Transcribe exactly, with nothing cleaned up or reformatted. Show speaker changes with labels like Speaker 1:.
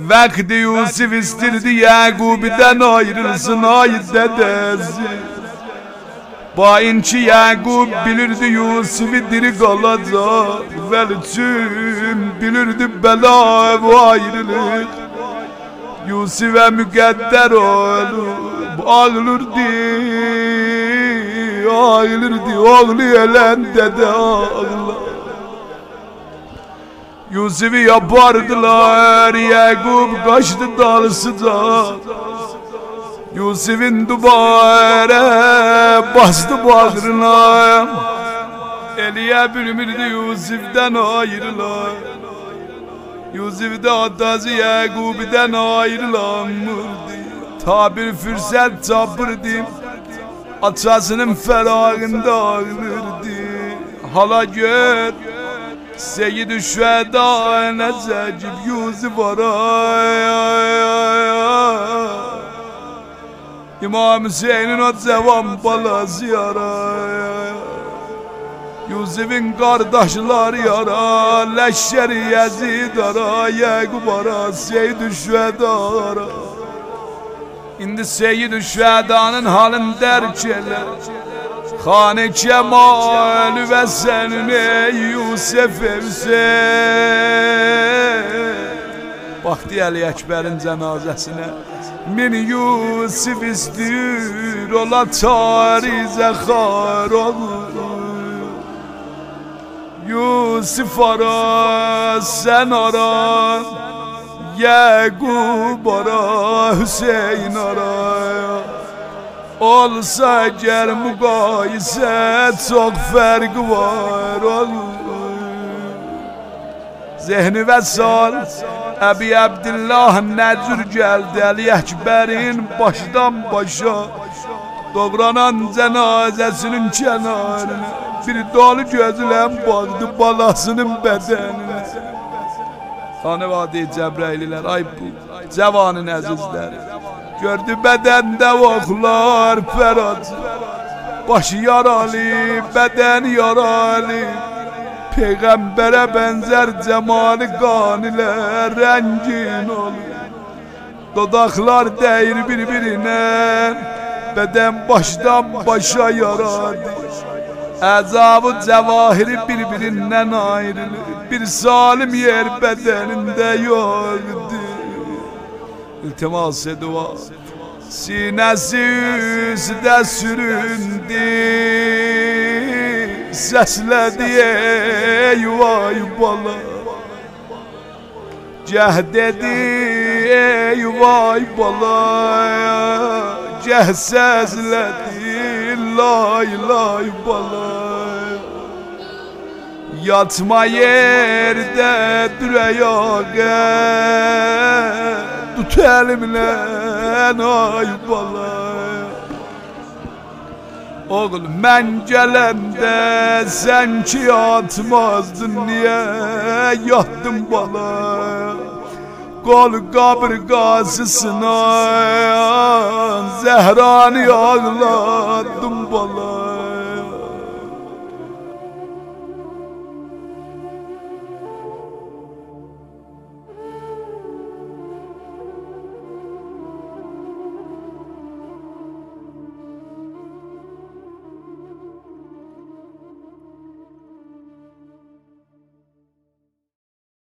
Speaker 1: Vakti Yusuf istirdi Yakub'den ayrılsın ay dedesi. Bayinçi Yakub bilirdi Yusuf'u diri kalacak. Velçin bilirdi bela ve ayrılık. Yusuf'e mükadder olup ağlırdı, ağlırdı, ağlayan dede ağlar. Yusuf'u yapardılar, Yakub kaçtı dal sıcak. Yusuf'un dubare bastı bağrına. Eliye bürümürdü Yusuf'dan ayrılar. Yusuf da atası Yakub'den ayrılanmırdı. Ta bir fırsat tapırdı, atasının ferahında ağırdı. Hala gör Seyyid-i Şühedâ Necip Yusuf araya. İmam Hüseyin'in o cevan balası yaraya. Yusuf'un kardeşler yara, leşşeri Yezid ara, Yakub ara, Seyyid-i Şühedâ ara. İndi Seyyid-i Şühedâ'nın halin derk ele. Hane Kemal ve senin ey Yusuf Hüseyin. Baktı Ali Ekber'in cenazesine. Min Yusuf istiyor ola tarize khar olur. Yusuf ara sen ara, Yakub ara, Hüseyin ara. Olsa gel mukayese çok fark var olur. Zehni ve sal Ebi Abdillah Necür geldi Ali Ekber'in baştan başa. Doğranan cenazesinin kenarına bir dolu gözle baktı balasının bedenine. Hanevadi Cebraililer ay bu cevanın azizleri. Gördü bedende oklar ferhat. Başı yaralı, beden yaralı. Peygambere benzer cemali ganiler rengin olur. Dodaklar değir birbirine, beden baştan başa yaradı. Azabı cevahiri birbirinden ayrılır. Bir salim yer bedeninde yoktu. İltimas-ı dua sinesi üstde süründü. Sesledi ey vay bala, cehdedi ey vay bala. Ceh sezledi lay lay bala. Yatma yerde düreyaga, tut elimle ay bala. Oğlum ben gelemde sen ki yatmazdın, niye yattın bala? Kol kaburgasısına Zehra'nı ağlattım bala.